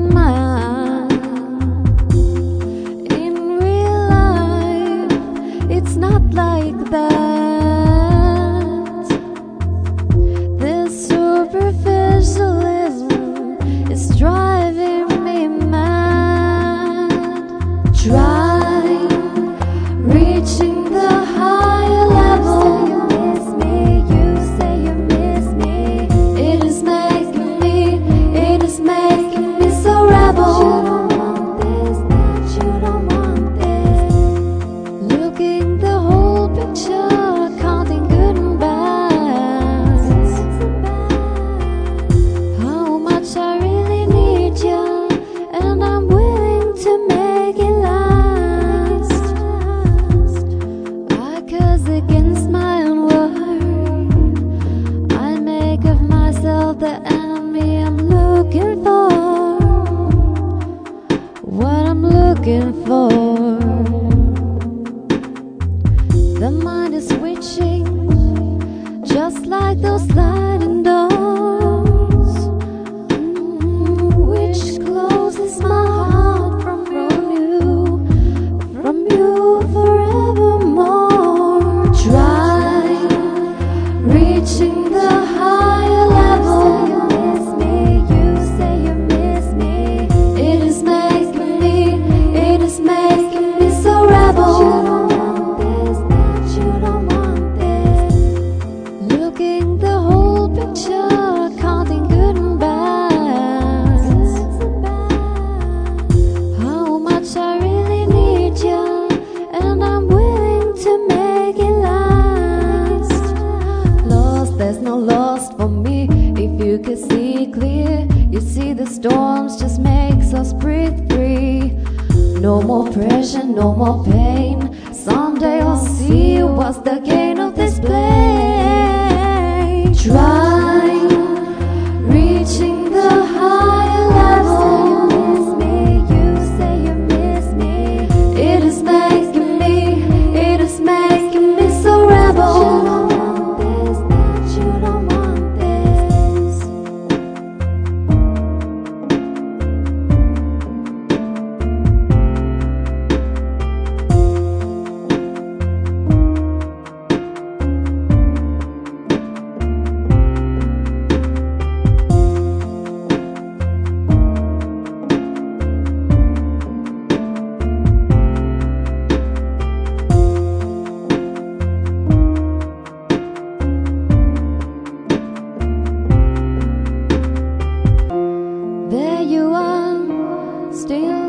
in mind. In real life, it's not like that. This superficialism is driving me mad. Try reaching the higher level. You say you miss me. It is making me so rebel. You don't want this. Looking the whole picture, counting good and bad. How much I really need you, and I'm willing to make it last. I curse against my own word. I make of myself the enemy I'm looking for. What I'm looking for. The mind is switching, just like those sliding doors, which closes my heart from you forevermore. Try reaching the higher level. You say you miss me. It is making me so rebel. You don't want this. Looking the whole picture, counting good and bad. How much I really need you, and I'm willing to make it last. Lost, there's no lost for me. If you could see clear, you see the storms just makes us breathe free. No more pressure, no more pain. Someday I'll see what's the gain of this play. Try reaching the higher level. You say you miss me. It is making me so rebel. You don't want this. There you are, still